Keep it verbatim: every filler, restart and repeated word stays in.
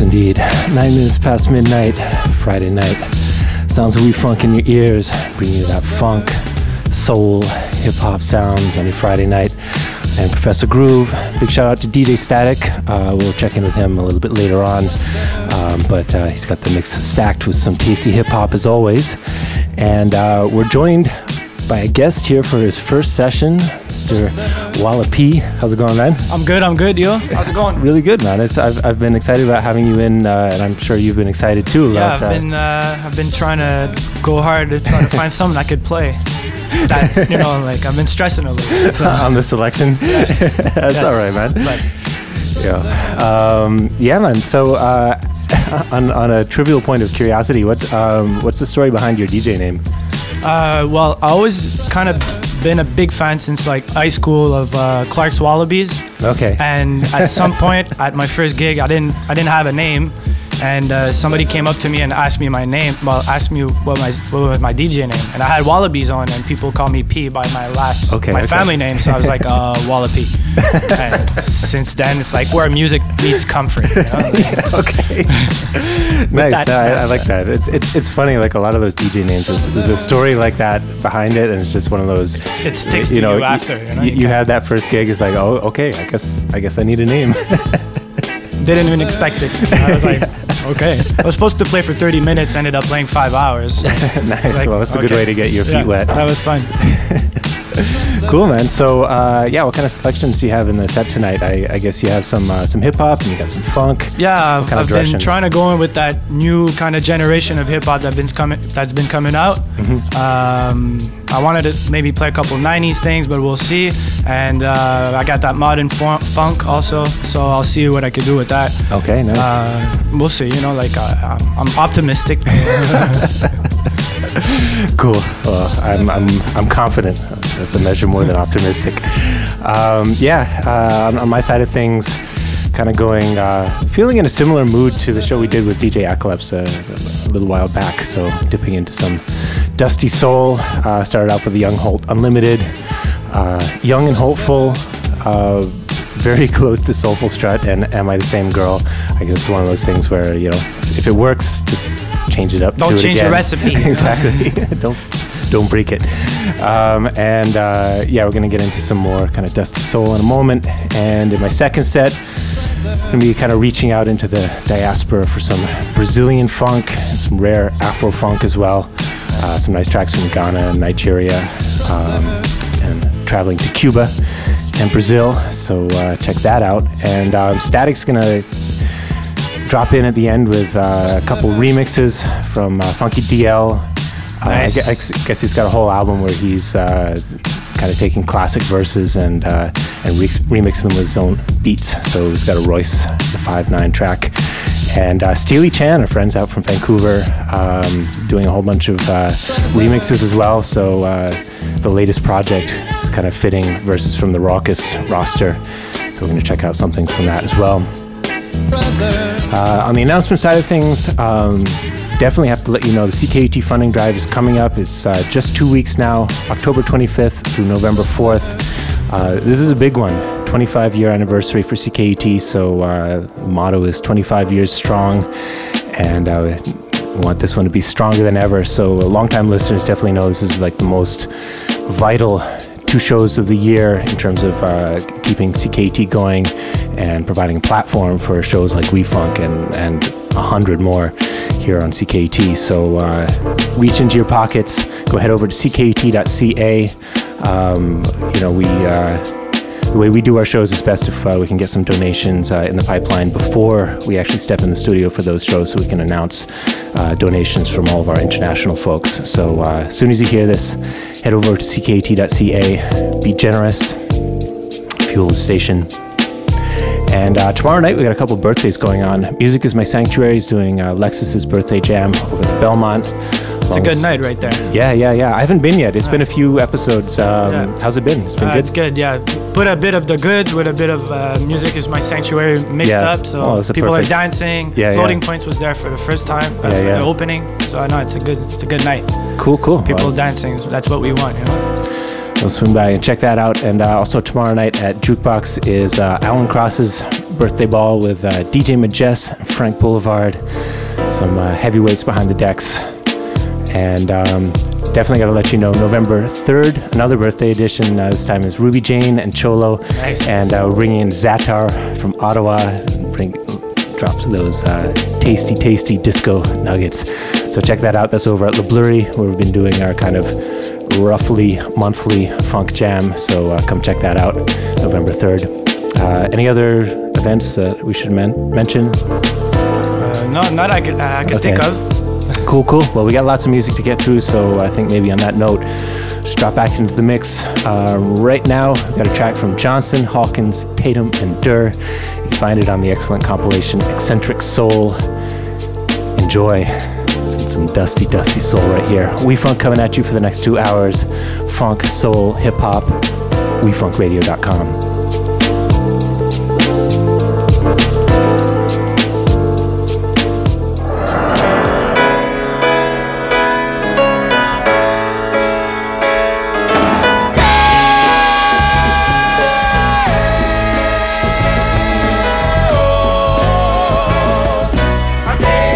indeed. Nine minutes past midnight, Friday night. Sounds of We-Funk in your ears, bringing you that funk, soul, hip-hop sounds on your Friday night. And Professor Groove, big shout out to D J Static. Uh, we'll check in with him a little bit later on. Um, but uh, he's got the mix stacked with some tasty hip-hop as always. And uh, we're joined by a guest here for his first session, Mister Walla P. How's it going, man? I'm good, I'm good, yo. How's it going? Really good, man. It's, I've, I've been excited about having you in, uh, and I'm sure you've been excited too. Yeah, about, I've been uh, I've been trying to go hard to try to find something I could play. That, you know, like I've been stressing a little bit. So. On the selection? Yes. That's yes. all right, man. But, yeah. Um, yeah, man. So, uh, on, on a trivial point of curiosity, what um, what's the story behind your D J name? Uh, well, I always kind of been a big fan since like high school of uh, Clark's Wallabies. Okay. And at some point at my first gig, I didn't I didn't have a name, and uh, somebody came up to me and asked me my name. Well, asked me what my what was my D J name, and I had Wallabies on, and people call me P by my last okay, my okay. family name. So I was like, uh, Walla P. And since then, it's like where music meets comfort. You know? Yeah, okay. Nice. That, I, I like that. It's, it's it's funny. Like a lot of those D J names, there's, there's a story like that behind it, and it's just one of those. It's, it sticks you to know, you after. You, know? you, you, you had that first gig. It's like, oh, okay. I guess I guess I need a name. Didn't even expect it. I was like, yeah. okay. I was supposed to play for thirty minutes, ended up playing five hours. Nice. Like, well, that's a okay. good way to get your feet yeah, wet. That was fun. Cool, man. So, uh, yeah, what kind of selections do you have in the set tonight? I, I guess you have some uh, some hip hop and you got some funk. Yeah, what kind I've of been trying to go in with that new kind of generation of hip hop that's been coming that's been coming out. Mm-hmm. Um, I wanted to maybe play a couple nineties things, but we'll see. And uh, I got that modern fun- funk also, so I'll see what I can do with that. Okay, nice. Uh, we'll see. You know, like uh, I'm optimistic. Cool. Well, I'm I'm I'm confident. That's a measure more than optimistic. Um, yeah. Uh, on, on my side of things, kind of going, uh, feeling in a similar mood to the show we did with D J Acalypse uh, a little while back. So dipping into some dusty soul. Uh, started out with the Young Holt Unlimited, uh, young and hopeful. Uh, very close to Soulful Strut and Am I the Same Girl? I guess it's one of those things where, you know, if it works, just change it up. Don't do change it again. the recipe. Exactly. don't don't break it. Um, and uh, yeah, we're gonna get into some more kind of dusty soul in a moment. And in my second set, I'm gonna be kind of reaching out into the diaspora for some Brazilian funk and some rare Afro funk as well. Uh, some nice tracks from Ghana and Nigeria, um, and traveling to Cuba and Brazil. So uh, check that out. And um, Static's gonna drop in at the end with uh, a couple remixes from uh, Funky D L. Uh, Nice. I, guess, I guess he's got a whole album where he's uh, kind of taking classic verses and uh, and re- remixing them with his own beats. So he's got a Royce, the five nine track. And uh, Steely Chan, our friends out from Vancouver, um, doing a whole bunch of uh, remixes as well. So uh, the latest project is kind of fitting verses from the Raucous roster. So we're going to check out something from that as well. Uh, on the announcement side of things, um, definitely have to let you know the C K U T funding drive is coming up. It's uh, just two weeks now, October twenty-fifth through November fourth. Uh, this is a big one, twenty-five year anniversary for C K U T, so uh, the motto is twenty-five years strong, and uh, we want this one to be stronger than ever. So uh, longtime listeners definitely know this is like the most vital two shows of the year in terms of uh, keeping C K U T going and providing a platform for shows like We-Funk and and a hundred more here on C K U T. So uh, reach into your pockets, go head over to c k u t dot c a. Um, you know, we uh, the way we do our shows is best if uh, we can get some donations uh, in the pipeline before we actually step in the studio for those shows, so we can announce uh, donations from all of our international folks. So uh, as soon as you hear this, head over to c k u t dot c a, be generous, fuel the station. And uh, tomorrow night, we got a couple birthdays going on. Music is My Sanctuary is doing uh, Lexus's birthday jam over at Belmont. It's a good night right there. Yeah, yeah, yeah. I haven't been yet. It's yeah. been a few episodes. Um, yeah. How's it been? It's been uh, good? It's good, yeah. Put a bit of the goods with a bit of uh, Music is My Sanctuary mixed yeah. up. So oh, people perfect. are dancing. Yeah, Floating yeah. Points was there for the first time, uh, yeah, for yeah. the opening. So I know it's a good it's a good night. Cool, cool. People well, dancing. That's what we want, you know? We'll swing by and check that out. And uh, also tomorrow night at Jukebox is uh, Alan Cross's birthday ball with uh, D J Majest, Frank Boulevard, some uh, heavyweights behind the decks. And um, definitely got to let you know, November third, another birthday edition. Uh, this time is Ruby Jane and Cholo. Nice. And uh, we're bringing in Zatar from Ottawa. Bring, drops those uh, tasty, tasty disco nuggets. So check that out. That's over at Le Blurry, where we've been doing our kind of roughly monthly funk jam. So uh, come check that out, November third. Uh, any other events that we should men- mention? Uh, no, not I could, uh, I could Okay. think of. Cool, cool. Well, we got lots of music to get through, so I think maybe on that note, just drop back into the mix. Uh, right now, we've got a track from Johnson, Hawkins, Tatum, and Durr. You can find it on the excellent compilation Eccentric Soul. Enjoy some, some dusty, dusty soul right here. We Funk coming at you for the next two hours. Funk, soul, hip-hop, we funk radio dot com.